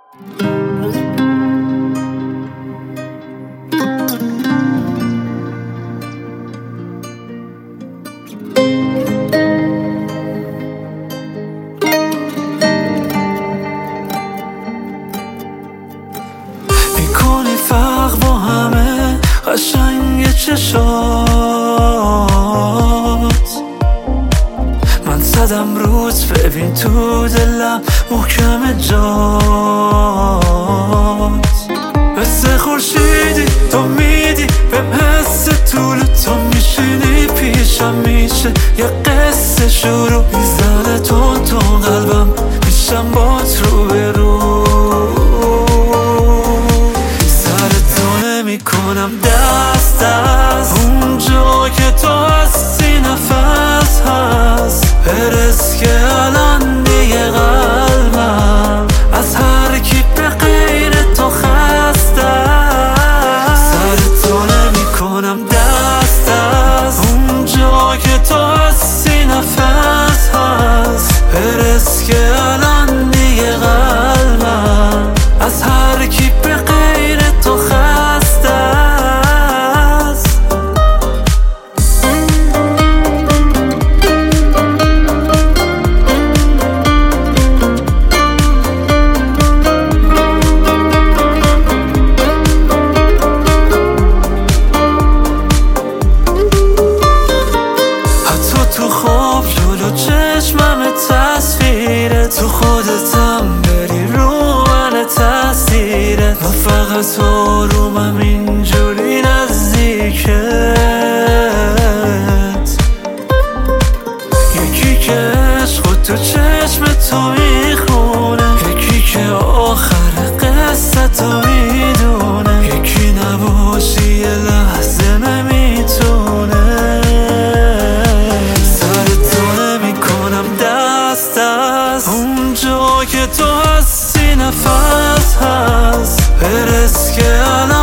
میکنی فرق با همه قشنگ چشات، من زدم روز ببین تو دلم محکم جات. مثل خورشیدی تو میدی بهم حس طول، تو میشینی پیشم میشه یه قصه شروع. میزنه تون تون قلبم میشم بات رو به رو، سرتونه میکنم دست دست. اونجا که تو هستی نفس هست، برس که الان دیگه قلبم از هر کی به غیر تو خسته است. سرتونه میکنم دست دست. اونجا که تو هستی نفس هست، برس که الان دیگه قلبم از هر کی به غیر تو خسته است. حتی تو خواب جلو چشمم تصویره، تو خودتم بری رو من تاثیرت. من فقط آرومم اینجوری نزدیکت، یکی که عشق تو چشم تو میخونه، یکی که آخر قصه تو میدونه، یکی نباشی یه لحظه نمیتونه. سرتونه میکنم دست دست. اونجا که تو هستی نفس هست، برس که الان